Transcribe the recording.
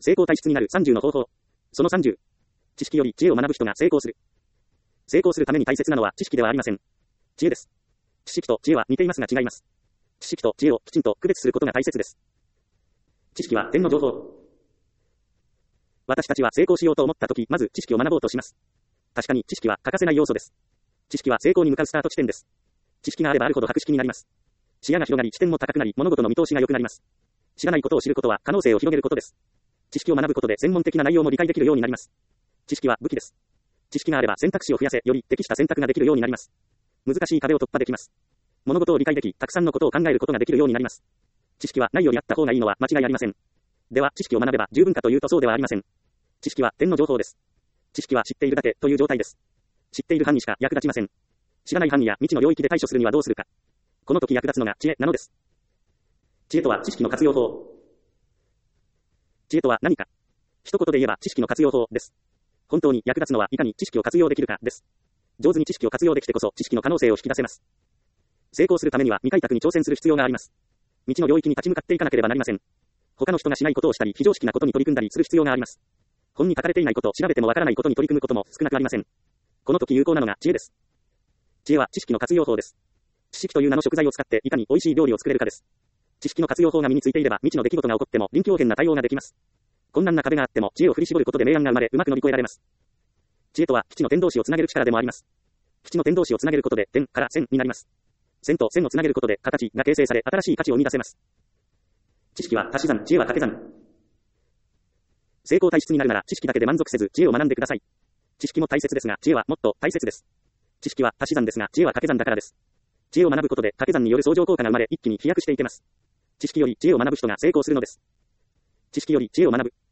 成功体質になる30の方法。その30。知識より知恵を学ぶ人が成功する。成功するために大切なのは知識ではありません。知恵です。知識と知恵は似ていますが違います。知識と知恵をきちんと区別することが大切です。知識は点の情報。私たちは成功しようと思ったとき、まず知識を学ぼうとします。確かに知識は欠かせない要素です。知識は成功に向かうスタート地点です。知識があればあるほど博識になります。視野が広がり、視点も高くなり、物事の見通しが良くなります。知らないことを知ることは可能性を広げることです。知識を学ぶことで専門的な内容も理解できるようになります。知識は武器です。知識があれば選択肢を増やせ、より適した選択ができるようになります。難しい壁を突破できます。物事を理解でき、たくさんのことを考えることができるようになります。知識はないよりあった方がいいのは間違いありません。では、知識を学べば十分かというとそうではありません。知識は点の情報です。知識は知っているだけという状態です。知っている範囲しか役立ちません。知らない範囲や未知の領域で対処するにはどうするか。この時役立つのが知恵なのです。知恵とは知識の活用法。知恵とは何か。一言で言えば知識の活用法です。本当に役立つのはいかに知識を活用できるかです。上手に知識を活用できてこそ知識の可能性を引き出せます。成功するためには未開拓に挑戦する必要があります。未知の領域に立ち向かっていかなければなりません。他の人がしないことをしたり、非常識なことに取り組んだりする必要があります。本に書かれていないこと、調べてもわからないことに取り組むことも少なくありません。この時有効なのが知恵です。知恵は知識の活用法です。知識という名の食材を使っていかに美味しい料理を作れるかです。知識の活用法が身についていれば未知の出来事が起こっても臨機応変な対応ができます。困難な壁があっても知恵を振り絞ることで明暗が生まれ、うまく乗り越えられます。知恵とは基地の点同士をつなげる力でもあります。基地の点同士をつなげることで点から線になります。線と線をつなげることで形が形成され新しい価値を生み出せます。知識は足し算、知恵は掛け算。成功体質になるなら知識だけで満足せず知恵を学んでください。知識も大切ですが知恵はもっと大切です。知識は足し算ですが知恵は掛け算だからです。知恵を学ぶことで掛け算による相乗効果が生まれ一気に飛躍していけます。知識より知恵を学ぶ人が成功するのです。知識より知恵を学ぶ。